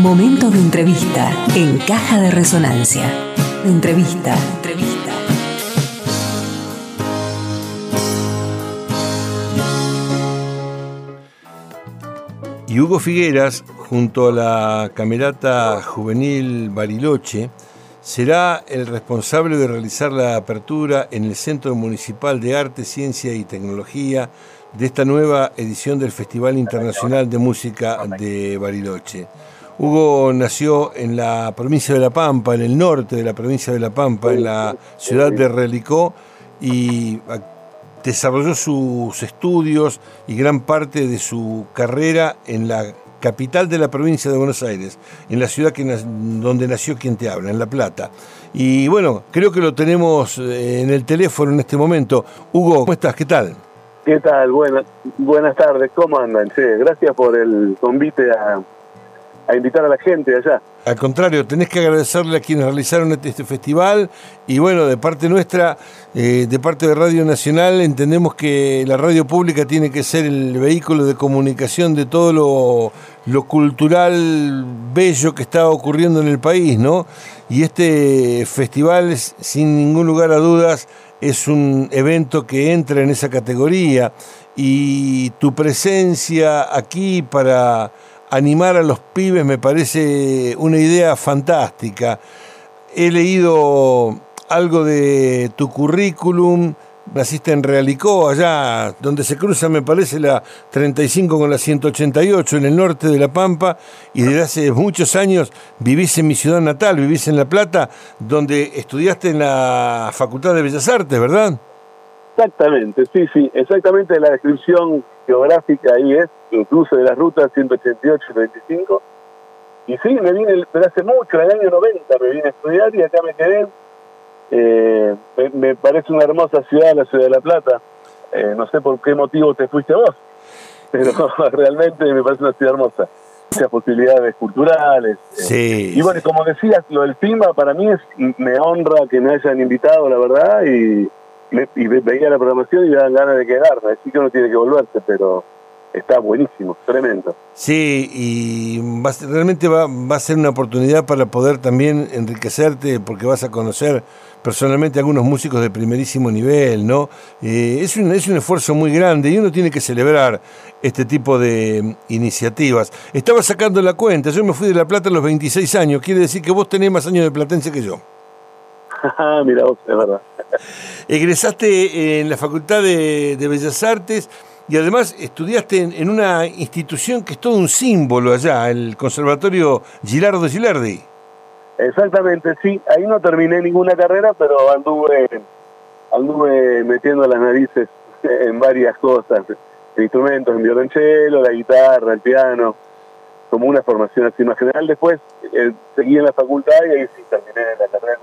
Momento de entrevista en Caja de Resonancia. Entrevista. Y Hugo Figueras, junto a la Camerata Juvenil Bariloche, será el responsable de realizar la apertura en el Centro Municipal de Arte, Ciencia y Tecnología de esta nueva edición del Festival Internacional de Música de Bariloche. Hugo nació en la provincia de La Pampa, en el norte de la provincia de La Pampa, en la ciudad de Relicó, y desarrolló sus estudios y gran parte de su carrera en la capital de la provincia de Buenos Aires, en la ciudad donde nació quien te habla, en La Plata. Y bueno, creo que lo tenemos en el teléfono en este momento. Hugo, ¿cómo estás? ¿Qué tal? ¿Qué tal? Buenas tardes, ¿cómo andan? Che, gracias por el convite a invitar a la gente allá. Al contrario, tenés que agradecerle a quienes realizaron este festival y bueno, de parte nuestra, de parte de Radio Nacional, entendemos que la radio pública tiene que ser el vehículo de comunicación de todo lo cultural bello que está ocurriendo en el país, ¿no? Y este festival, sin ningún lugar a dudas, es un evento que entra en esa categoría y tu presencia aquí para animar a los pibes me parece una idea fantástica. He leído algo de tu currículum, naciste en Realicó, allá donde se cruza me parece la 35 con la 188 en el norte de La Pampa, y desde hace muchos años vivís en mi ciudad natal, vivís en La Plata, donde estudiaste en la Facultad de Bellas Artes, ¿verdad? Exactamente, sí, exactamente la descripción geográfica ahí es el cruce de las rutas 188 y 35. Y sí, me vine desde hace mucho, en el año 90 me vine a estudiar y acá me quedé. Me parece una hermosa ciudad, la ciudad de La Plata. No sé por qué motivo te fuiste vos, pero realmente me parece una ciudad hermosa. Muchas posibilidades culturales. Sí. Y bueno, como decías, lo del FIMA para mí me honra que me hayan invitado, la verdad, y veía la programación y me dan ganas de quedarme. Así que uno tiene que volverse, pero está buenísimo, tremendo. Sí, y realmente va a ser una oportunidad para poder también enriquecerte, porque vas a conocer personalmente a algunos músicos de primerísimo nivel, ¿no? Es un esfuerzo muy grande y uno tiene que celebrar este tipo de iniciativas. Estaba sacando la cuenta, yo me fui de La Plata a los 26 años, quiere decir que vos tenés más años de platense que yo. Mira vos, es verdad. Egresaste en la Facultad de Bellas Artes y además estudiaste en una institución que es todo un símbolo allá, el Conservatorio Gilardo Gilardi. Exactamente, sí. Ahí no terminé ninguna carrera, pero anduve metiendo las narices en varias cosas. Instrumentos, en violonchelo, la guitarra, el piano, como una formación así más general. Después seguí en la facultad y ahí sí terminé la carrera.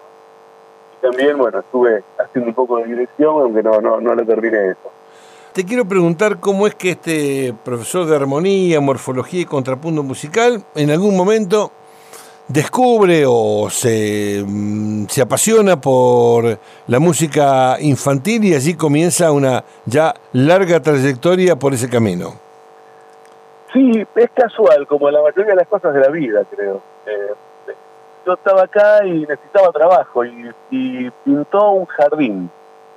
Y también, bueno, estuve haciendo un poco de dirección, aunque no lo terminé eso. Te quiero preguntar cómo es que este profesor de armonía, morfología y contrapunto musical en algún momento descubre o se apasiona por la música infantil y allí comienza una ya larga trayectoria por ese camino. Sí, es casual, como la mayoría de las cosas de la vida, creo. Yo estaba acá y necesitaba trabajo y pintó un jardín.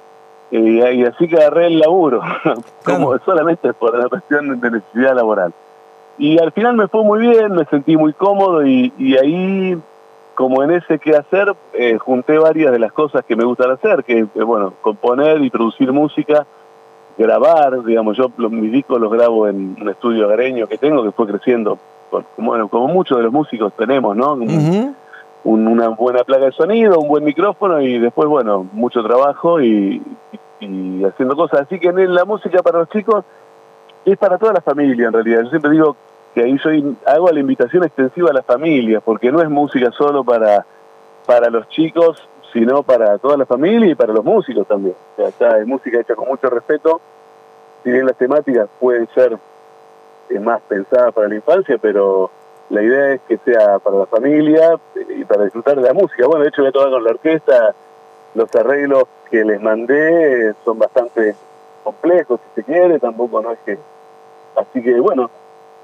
Y así que agarré el laburo, como solamente por la cuestión de necesidad laboral. Y al final me fue muy bien, me sentí muy cómodo y ahí, como en ese quehacer, junté varias de las cosas que me gustan hacer, que bueno, componer y producir música, grabar, digamos, yo mis discos los grabo en un estudio hogareño que tengo, que fue creciendo, como muchos de los músicos tenemos, ¿no? Uh-huh. Una buena placa de sonido, un buen micrófono y después, bueno, mucho trabajo y haciendo cosas. Así que en la música para los chicos es para toda la familia, en realidad. Yo siempre digo que ahí hago la invitación extensiva a las familias, porque no es música solo para los chicos, sino para toda la familia y para los músicos también. O sea, es música hecha con mucho respeto, si bien las temáticas pueden ser más pensadas para la infancia, pero la idea es que sea para la familia y para disfrutar de la música. Bueno, de hecho voy a tocar con la orquesta, los arreglos que les mandé son bastante complejos, si se quiere, tampoco no es que... Así que bueno,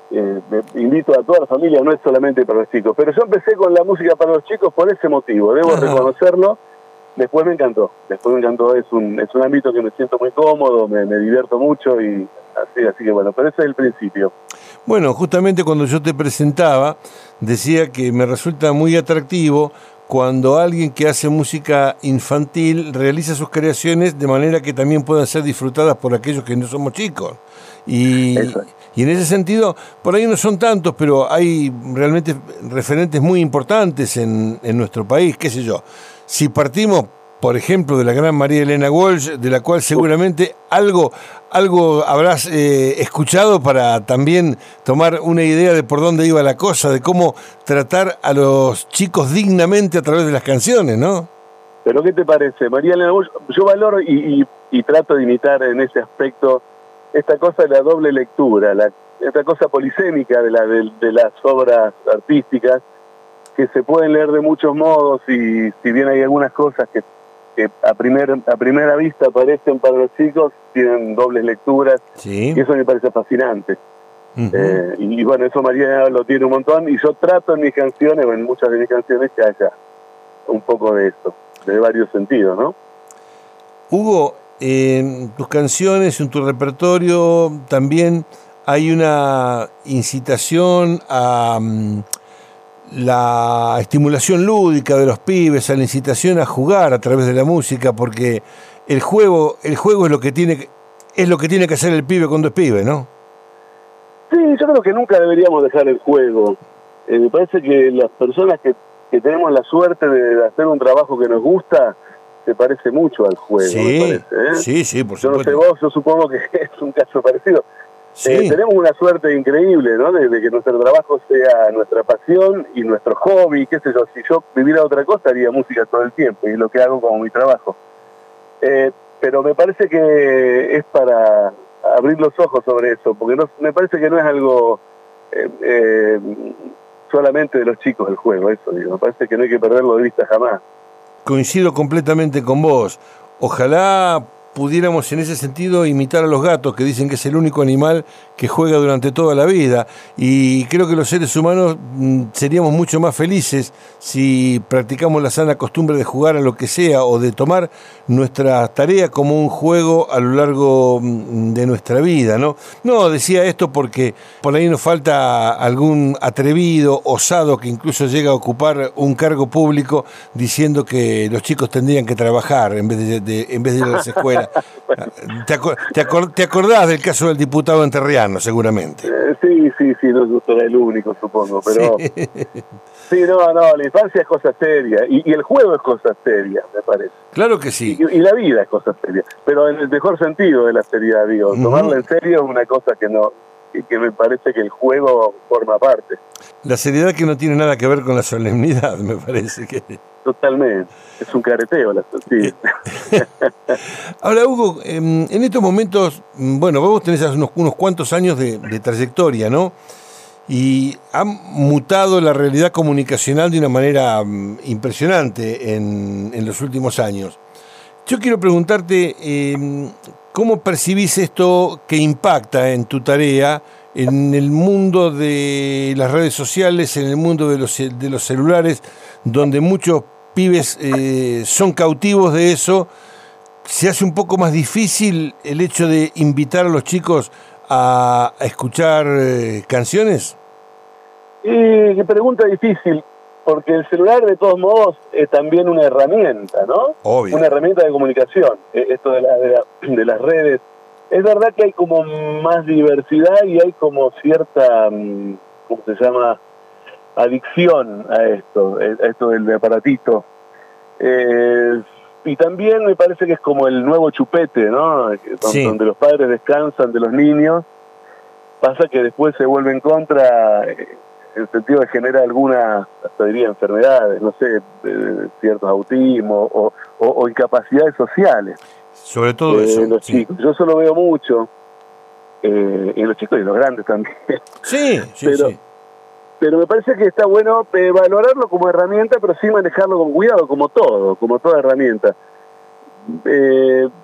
invito a toda la familia, no es solamente para los chicos, pero yo empecé con la música para los chicos por ese motivo, debo reconocerlo. Después me encantó, es un ámbito que me siento muy cómodo, me divierto mucho y así que bueno, pero ese es el principio. Bueno, justamente cuando yo te presentaba, decía que me resulta muy atractivo cuando alguien que hace música infantil realiza sus creaciones de manera que también puedan ser disfrutadas por aquellos que no somos chicos. Y en ese sentido, por ahí no son tantos, pero hay realmente referentes muy importantes en nuestro país, qué sé yo. Si partimos, por ejemplo, de la gran María Elena Walsh, de la cual seguramente algo habrás escuchado para también tomar una idea de por dónde iba la cosa, de cómo tratar a los chicos dignamente a través de las canciones, ¿no? ¿Pero qué te parece? María Elena Walsh, yo valoro y trato de imitar en ese aspecto esta cosa de la doble lectura, esta cosa polisémica de las obras artísticas, que se pueden leer de muchos modos y si bien hay algunas cosas que a primera vista parecen para los chicos, tienen dobles lecturas, sí. Y eso me parece fascinante. Y bueno, eso María lo tiene un montón y yo trato en mis canciones, o en muchas de mis canciones, que haya un poco de esto, de varios sentidos, ¿no? Hugo, en tus canciones, en tu repertorio, también hay una incitación a la estimulación lúdica de los pibes, a la incitación a jugar a través de la música, porque el juego es lo que tiene que hacer el pibe cuando es pibe, ¿no? Sí, yo creo que nunca deberíamos dejar el juego. Me parece que las personas que tenemos la suerte de hacer un trabajo que nos gusta, se parece mucho al juego, sí, me parece, Sí, por supuesto. Yo no sé vos, yo supongo que es un caso parecido. Sí. Tenemos una suerte increíble, ¿no? De que nuestro trabajo sea nuestra pasión y nuestro hobby, qué sé yo. Si yo viviera otra cosa, haría música todo el tiempo, y es lo que hago como mi trabajo. Pero me parece que es para abrir los ojos sobre eso, porque me parece que no es algo solamente de los chicos el juego, eso digo. Me parece que no hay que perderlo de vista jamás. Coincido completamente con vos. Ojalá pudiéramos en ese sentido imitar a los gatos, que dicen que es el único animal que juega durante toda la vida, y creo que los seres humanos seríamos mucho más felices si practicamos la sana costumbre de jugar a lo que sea o de tomar nuestra tarea como un juego a lo largo de nuestra vida, ¿no? No, decía esto porque por ahí nos falta algún atrevido, osado, que incluso llega a ocupar un cargo público diciendo que los chicos tendrían que trabajar en vez de ir a las escuelas. ¿Te acordás del caso del diputado Enterriano, seguramente? Sí, no será el único, supongo, pero... Sí, no, la infancia es cosa seria, y el juego es cosa seria, me parece. Claro que sí. Y la vida es cosa seria, pero en el mejor sentido de la seriedad, digo. Tomarla en serio es una cosa que me parece que el juego forma parte. La seriedad que no tiene nada que ver con la solemnidad, me parece que... Totalmente, es un careteo la sí. Ahora, Hugo, en estos momentos, bueno, vos tenés unos cuantos años de trayectoria, ¿no? Y ha mutado la realidad comunicacional de una manera impresionante en los últimos años. Yo quiero preguntarte, ¿cómo percibís esto que impacta en tu tarea en el mundo de las redes sociales, en el mundo de los celulares, donde muchos pibes son cautivos de eso? ¿Se hace un poco más difícil el hecho de invitar a los chicos a escuchar canciones? Qué pregunta difícil, porque el celular de todos modos es también una herramienta, ¿no? Obvio. Una herramienta de comunicación, esto de las redes. Es verdad que hay como más diversidad y hay como cierta, ¿cómo se llama?, adicción a esto del aparatito. Y también me parece que es como el nuevo chupete, ¿no? Sí. Donde los padres descansan de los niños. Pasa que después se vuelve en contra, en el sentido de generar algunas, hasta diría, enfermedades, no sé, ciertos autismos o incapacidades sociales. Sobre todo eso. En los chicos. Yo eso lo veo mucho, en los chicos y en los grandes también. Sí. Pero me parece que está bueno valorarlo como herramienta, pero sí manejarlo con cuidado, como toda herramienta.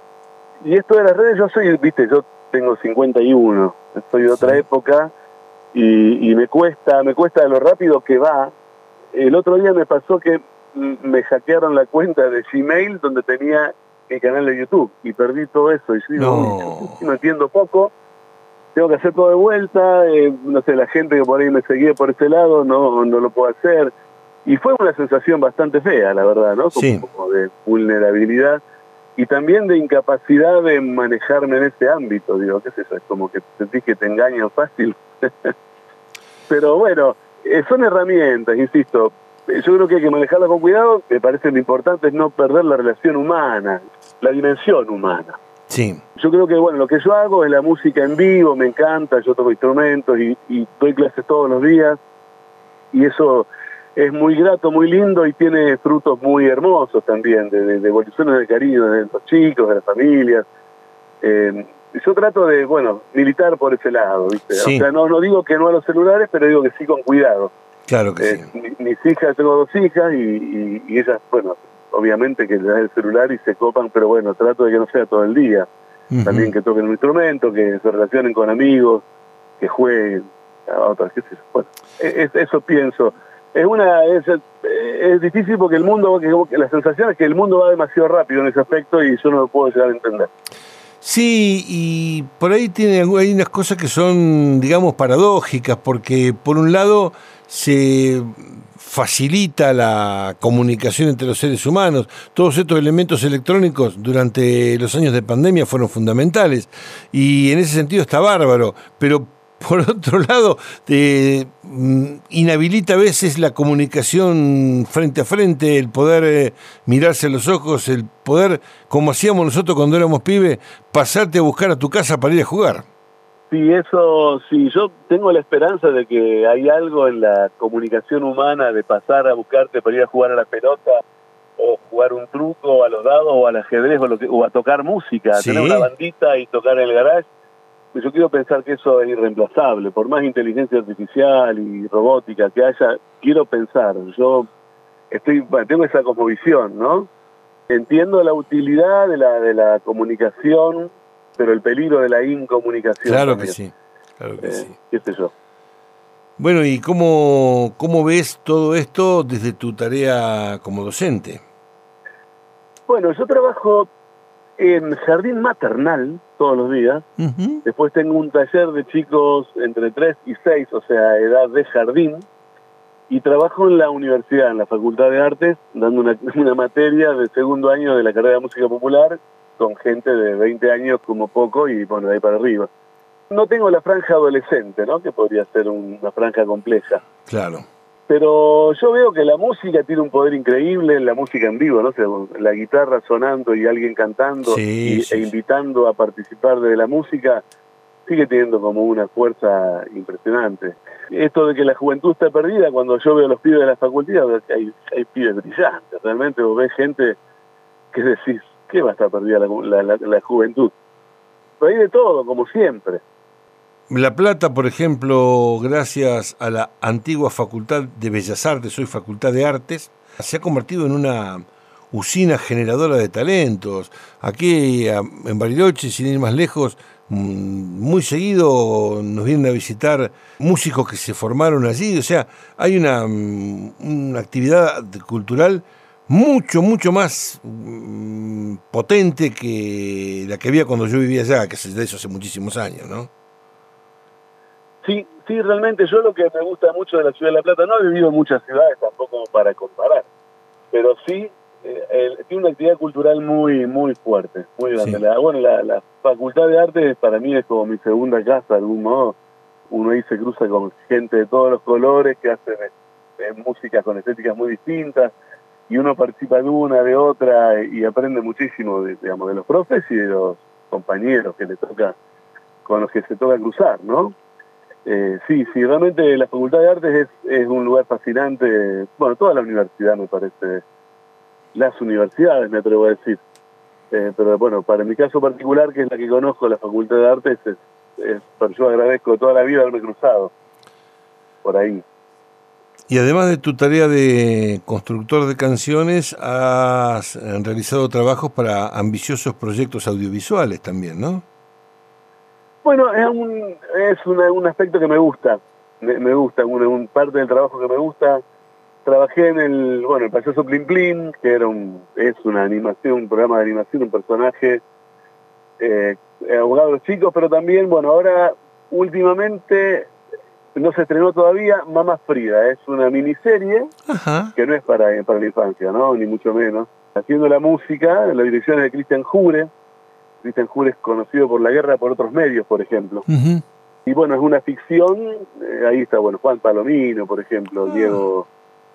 Y esto de las redes, yo tengo 51, soy de otra época, y me cuesta de lo rápido que va. El otro día me pasó que me hackearon la cuenta de Gmail donde tenía el canal de YouTube y perdí todo eso. Y yo digo, no entiendo poco, tengo que hacer todo de vuelta, no sé, la gente que por ahí me seguía por ese lado no lo puedo hacer. Y fue una sensación bastante fea, la verdad, ¿no? Como de vulnerabilidad y también de incapacidad de manejarme en ese ámbito. Digo, ¿qué es eso? Es como que sentís que te engañan fácil. Pero bueno, son herramientas, insisto. Yo creo que hay que manejarlas con cuidado. Me parece lo importante es no perder la relación humana, la dimensión humana. Sí. Yo creo que, bueno, lo que yo hago es la música en vivo, me encanta, yo toco instrumentos y doy clases todos los días. Y eso es muy grato, muy lindo y tiene frutos muy hermosos también, de evoluciones de cariño de los chicos, de las familias. Yo trato de, militar por ese lado, ¿viste? Sí. O sea, no digo que no a los celulares, pero digo que sí con cuidado. Claro que sí. Mis hijas, tengo 2 hijas y ellas, obviamente que les da el celular y se copan, pero trato de que no sea todo el día. Uh-huh. También que toquen un instrumento, que se relacionen con amigos, que jueguen a otras, qué sé yo. Eso pienso. Es difícil porque el mundo, la sensación es que el mundo va demasiado rápido en ese aspecto y yo no lo puedo llegar a entender. Sí, y por ahí hay unas cosas que son, digamos, paradójicas, porque por un lado se facilita la comunicación entre los seres humanos. Todos estos elementos electrónicos durante los años de pandemia fueron fundamentales y en ese sentido está bárbaro, pero por otro lado, inhabilita a veces la comunicación frente a frente, el poder mirarse a los ojos, el poder, como hacíamos nosotros cuando éramos pibes, pasarte a buscar a tu casa para ir a jugar. Sí, eso sí, yo tengo la esperanza de que hay algo en la comunicación humana de pasar a buscarte para ir a jugar a la pelota o jugar un truco, a los dados o al ajedrez o a tocar música, ¿Sí? Tener una bandita y tocar en el garage. Yo quiero pensar que eso es irreemplazable, por más inteligencia artificial y robótica que haya, quiero pensar, yo tengo esa cosmovisión, ¿no? Entiendo la utilidad de la comunicación, pero el peligro de la incomunicación. Claro también. Que sí, claro que sí. ¿Qué sé yo? Bueno, ¿y cómo ves todo esto desde tu tarea como docente? Bueno, yo trabajo en jardín maternal todos los días. Uh-huh. Después tengo un taller de chicos entre 3 y 6, o sea, edad de jardín. Y trabajo en la universidad, en la Facultad de Artes, dando una materia de segundo año de la carrera de música popular con gente de 20 años como poco y, de ahí para arriba. No tengo la franja adolescente, ¿no? Que podría ser una franja compleja. Claro. Pero yo veo que la música tiene un poder increíble, la música en vivo, ¿no? O sea, la guitarra sonando y alguien cantando e invitando a participar de la música, sigue teniendo como una fuerza impresionante. Esto de que la juventud está perdida, cuando yo veo a los pibes de la facultad, hay pibes brillantes, realmente vos ves gente que decís, ¿qué va a estar perdida la juventud? Pero hay de todo, como siempre. La Plata, por ejemplo, gracias a la antigua Facultad de Bellas Artes, hoy Facultad de Artes, se ha convertido en una usina generadora de talentos. Aquí en Bariloche, sin ir más lejos, muy seguido nos vienen a visitar músicos que se formaron allí. O sea, hay una actividad cultural mucho más potente que la que había cuando yo vivía allá, que es de eso hace muchísimos años, ¿no? Sí, realmente yo lo que me gusta mucho de la ciudad de La Plata, no he vivido en muchas ciudades tampoco para comparar, pero sí tiene una actividad cultural muy fuerte, muy grande. Sí. La Facultad de Artes para mí es como mi segunda casa de algún modo. Uno ahí se cruza con gente de todos los colores que hacen música con estéticas muy distintas y uno participa de una, de otra y aprende muchísimo de los profes y de los compañeros que le toca, con los que se toca cruzar, ¿no? Sí, realmente la Facultad de Artes es un lugar fascinante. Toda la universidad me parece, las universidades me atrevo a decir, pero para mi caso particular, que es la que conozco, la Facultad de Artes, pero yo agradezco toda la vida haberme cruzado por ahí. Y además de tu tarea de constructor de canciones, has realizado trabajos para ambiciosos proyectos audiovisuales también, ¿no? Bueno, es un aspecto que me gusta. me gusta, un parte del trabajo que me gusta. Trabajé en el Payaso Plim Plim, que es una animación, un programa de animación, un personaje abogado de los chicos, pero también, ahora últimamente no se estrenó todavía Mamá Frida, es una miniserie. Ajá. Que no es para la infancia, ¿no? Ni mucho menos. Haciendo la música, la dirección es de Cristian Jure. Cristian Jure es conocido por La Guerra por otros medios, por ejemplo. Uh-huh. Y es una ficción, ahí está, Juan Palomino, por ejemplo, Diego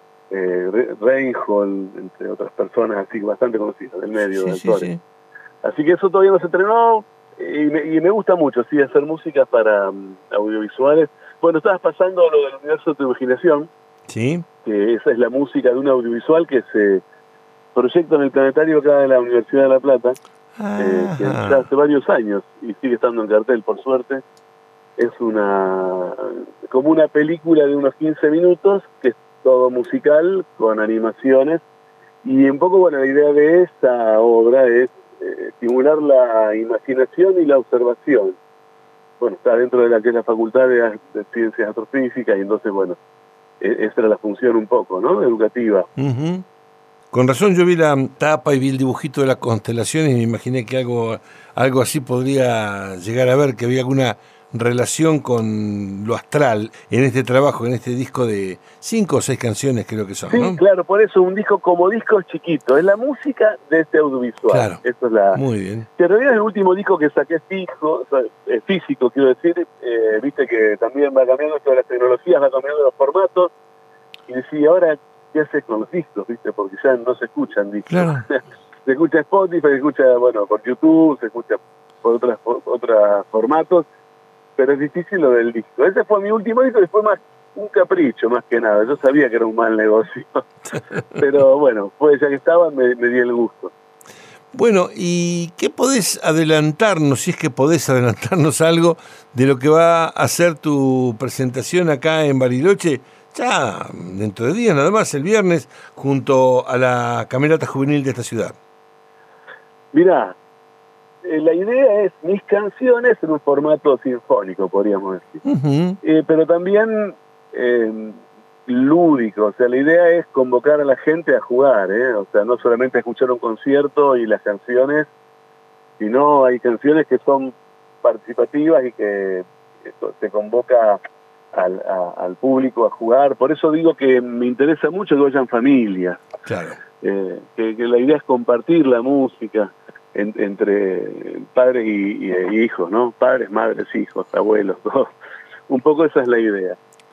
Reinhold, entre otras personas así bastante conocidas del medio, de actores. Sí. Así que eso todavía no se estrenó, y me gusta mucho, sí, hacer música para audiovisuales. Estabas pasando lo del universo de tu imaginación, sí, que esa es la música de un audiovisual que se proyecta en el planetario acá de la Universidad de La Plata, que ya hace varios años, y sigue estando en cartel, por suerte. Es como una película de unos 15 minutos, que es todo musical, con animaciones, y un poco, la idea de esta obra es estimular la imaginación y la observación. Está dentro de la que es la Facultad de Ciencias Astrofísicas, y entonces, esa era la función un poco, ¿no?, educativa. Uh-huh. Con razón yo vi la tapa y vi el dibujito de las constelaciones y me imaginé que algo así podría llegar a ver, que había alguna relación con lo astral en este trabajo, en este disco de 5 o 6 canciones creo que son, sí, ¿no? Claro, por eso un disco como disco es chiquito, es la música de este audiovisual. Claro, eso es muy bien. Que en realidad es el último disco que saqué físico, quiero decir, viste que también va cambiando todas las tecnologías, va cambiando los formatos, y decía, ahora, ¿qué haces con los discos, viste? Porque ya no se escuchan discos. Claro. Se escucha Spotify, se escucha, por YouTube, se escucha por otros formatos, pero es difícil lo del disco. Ese fue mi último disco y fue más un capricho, más que nada. Yo sabía que era un mal negocio, pero ya que estaba, me di el gusto. Bueno, ¿y qué podés adelantarnos, si es que podés adelantarnos algo de lo que va a ser tu presentación acá en Bariloche, ya dentro de días nada más, el viernes, junto a la Camerata Juvenil de esta ciudad? Mirá, la idea es mis canciones en un formato sinfónico, podríamos decir. Uh-huh. Pero también lúdico, la idea es convocar a la gente a jugar, no solamente a escuchar un concierto y las canciones, sino hay canciones que son participativas y que se convoca al público a jugar. Por eso digo que me interesa mucho que vayan familias. Claro. Que la idea es compartir la música entre padres y hijos, ¿no? Padres, madres, hijos, abuelos, todos. Un poco esa es la idea.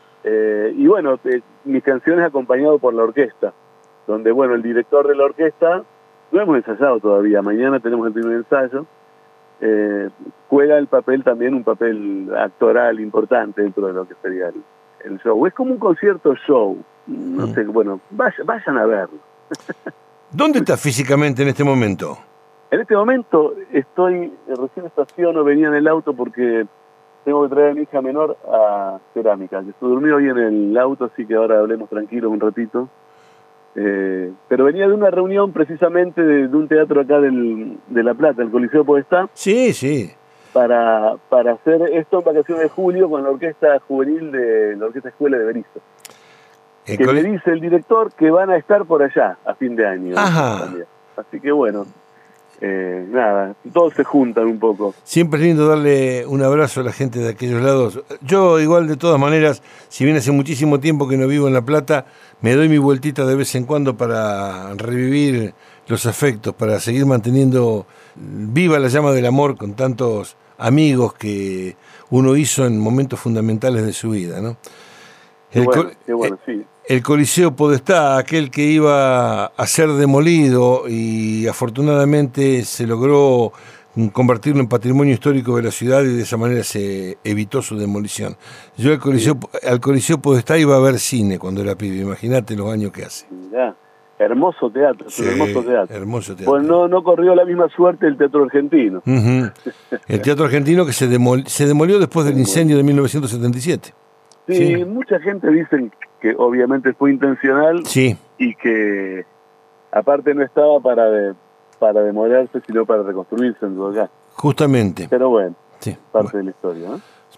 Mis canciones acompañado por la orquesta, donde, el director de la orquesta, no hemos ensayado todavía, mañana tenemos el primer ensayo, juega el papel también, un papel actoral importante dentro de lo que sería el show. Es como un concierto show, no sé, vayan a verlo. ¿Dónde estás físicamente en este momento? En este momento recién estaciono, venía en el auto porque tengo que traer a mi hija menor a cerámica, que se durmió hoy en el auto, así que ahora hablemos tranquilos un ratito. Pero venía de una reunión precisamente de un teatro acá de La Plata, el Coliseo Podestá. Sí, sí. Para hacer esto en vacaciones de julio con la orquesta juvenil de la Orquesta Escuela de Berizo. Que me dice el director que van a estar por allá a fin de año. Ajá. También. Así que todos se juntan un poco. Siempre es lindo darle un abrazo a la gente de aquellos lados. Yo igual, de todas maneras, si bien hace muchísimo tiempo que no vivo en La Plata, me doy mi vueltita de vez en cuando para revivir los afectos, para seguir manteniendo viva la llama del amor con tantos amigos que uno hizo en momentos fundamentales de su vida, ¿no? Sí. El Coliseo Podestá, aquel que iba a ser demolido y afortunadamente se logró convertirlo en patrimonio histórico de la ciudad y de esa manera se evitó su demolición. Yo al Coliseo Podestá iba a ver cine cuando era pibe, imagínate los años que hace. Mirá, hermoso teatro, sí, hermoso teatro. Pues no corrió la misma suerte el Teatro Argentino. Uh-huh. El Teatro Argentino que se demolió después del incendio de 1977. Sí, mucha gente dice que obviamente fue intencional, sí, y que aparte no estaba para demolerse, sino para reconstruirse en todo caso. Justamente. Pero sí, parte de la historia, ¿no?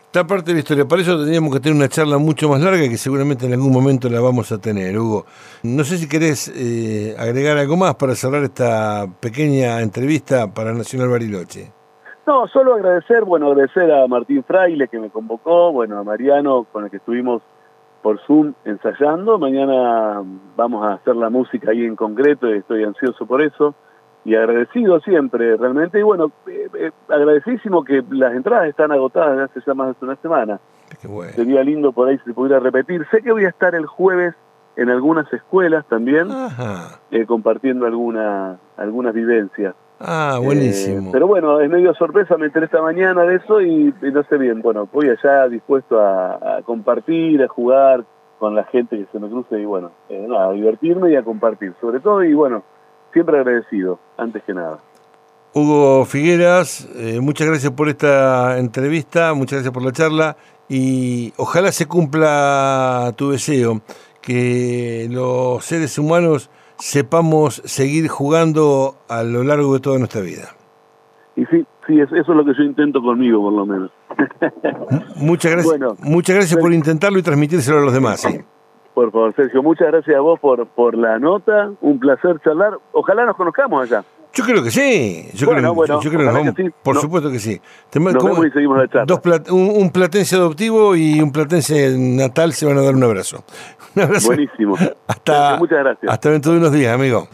Está parte de la historia. Para eso tendríamos que tener una charla mucho más larga que seguramente en algún momento la vamos a tener, Hugo. No sé si querés agregar algo más para cerrar esta pequeña entrevista para Nacional Bariloche. No, solo agradecer a Martín Fraile que me convocó, a Mariano con el que estuvimos por Zoom ensayando. Mañana vamos a hacer la música ahí en concreto y estoy ansioso por eso. Y agradecido siempre, realmente. Y agradecidísimo que las entradas están agotadas desde hace ya más de una semana. Qué bueno. Sería lindo por ahí si se pudiera repetir. Sé que voy a estar el jueves en algunas escuelas también, compartiendo algunas vivencias. Ah, buenísimo. Pero bueno, es medio sorpresa, me enteré esta mañana de eso y no sé bien. Bueno, voy allá dispuesto a compartir, a jugar con la gente que se me cruce y a divertirme y a compartir. Sobre todo, y siempre agradecido, antes que nada. Hugo Figueras, muchas gracias por esta entrevista, muchas gracias por la charla y ojalá se cumpla tu deseo, que los seres humanos sepamos seguir jugando a lo largo de toda nuestra vida. Y sí, eso es lo que yo intento conmigo, por lo menos. Muchas gracias por intentarlo y transmitírselo a los demás. ¿Sí? Por favor, Sergio, muchas gracias a vos por la nota, un placer charlar. Ojalá nos conozcamos allá. Yo creo que sí. Yo creo que nos vamos. Sí. Supuesto que sí. Nos vemos y seguimos la charla. Un platense adoptivo y un platense natal se van a dar un abrazo. Un abrazo. Buenísimo. Muchas gracias. Hasta dentro de unos días, amigo.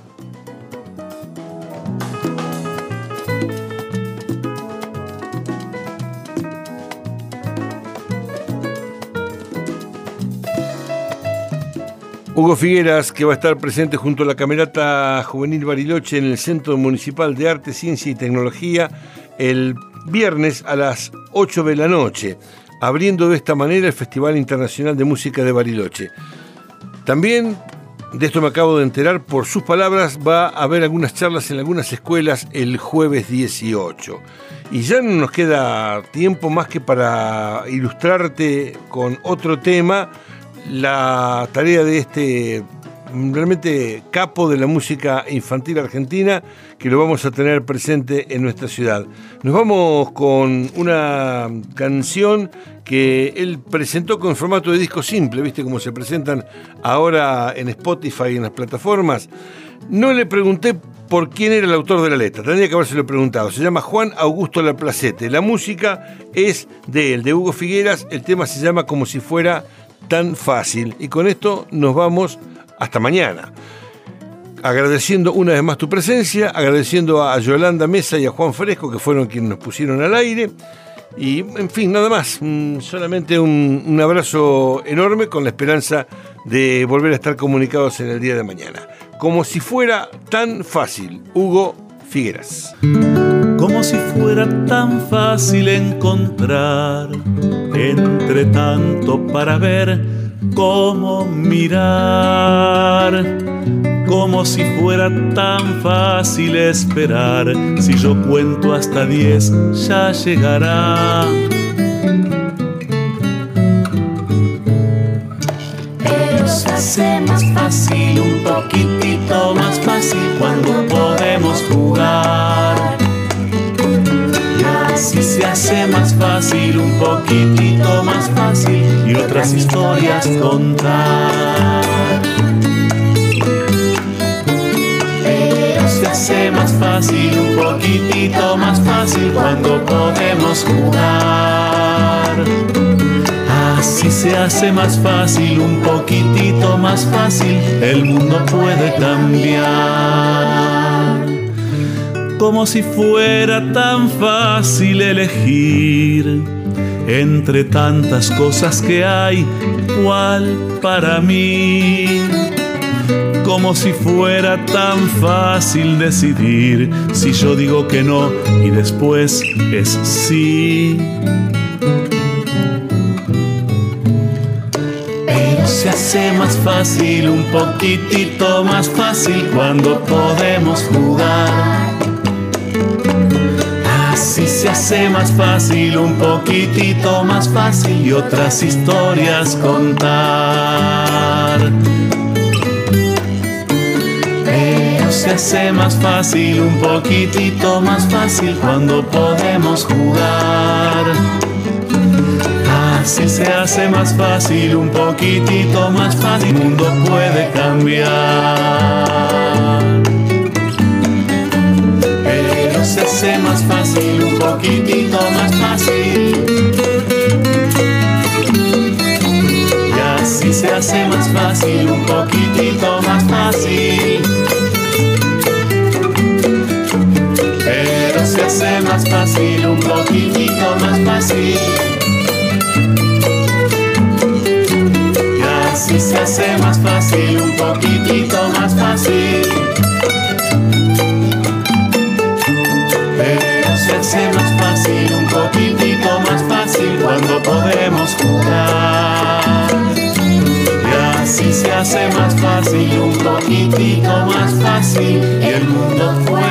Hugo Figueras, que va a estar presente junto a la Camerata Juvenil Bariloche en el Centro Municipal de Arte, Ciencia y Tecnología el viernes a las 8 de la noche, abriendo de esta manera el Festival Internacional de Música de Bariloche. También, de esto me acabo de enterar, por sus palabras, va a haber algunas charlas en algunas escuelas el jueves 18. Y ya no nos queda tiempo más que para ilustrarte con otro tema la tarea de este realmente capo de la música infantil argentina, que lo vamos a tener presente en nuestra ciudad. Nos vamos con una canción que él presentó con formato de disco simple, ¿viste? Como se presentan ahora en Spotify y en las plataformas. No le pregunté por quién era el autor de la letra, tendría que habérselo preguntado. Se llama Juan Augusto Laplacete. La música es de él, de Hugo Figueras. El tema se llama Como si fuera tan fácil. Y con esto nos vamos hasta mañana. Agradeciendo una vez más tu presencia, agradeciendo a Yolanda Mesa y a Juan Fresco, que fueron quienes nos pusieron al aire. Y, en fin, nada más. Solamente un abrazo enorme con la esperanza de volver a estar comunicados en el día de mañana. Como si fuera tan fácil, Hugo Figueras. Como si fuera tan fácil encontrar entre tanto para ver cómo mirar. Como si fuera tan fácil esperar, si yo cuento hasta 10 ya llegará. Pero se hace más fácil, un poquitito más fácil cuando podemos jugar. Así se hace más fácil, un poquitito más fácil y otras historias contar. Pero se hace más fácil, un poquitito más fácil cuando podemos jugar. Así se hace más fácil, un poquitito más fácil, el mundo puede cambiar. Como si fuera tan fácil elegir entre tantas cosas que hay, ¿cuál para mí? Como si fuera tan fácil decidir si yo digo que no y después es sí. Pero se hace más fácil, un poquitito más fácil cuando podemos jugar. Así se hace más fácil, un poquitito más fácil y otras historias contar. Pero se hace más fácil, un poquitito más fácil cuando podemos jugar. Así se hace más fácil, un poquitito más fácil, el mundo puede cambiar. Pero se hace más fácil, un poquitito más fácil. Y así se hace más fácil, un poquitito más fácil. Pero se hace más fácil, un poquitito más fácil. Así se hace más fácil, un poquitito más fácil. Pero se hace más fácil, un poquitito más fácil cuando podemos jugar. Y así se hace más fácil, un poquitito más fácil y el mundo puede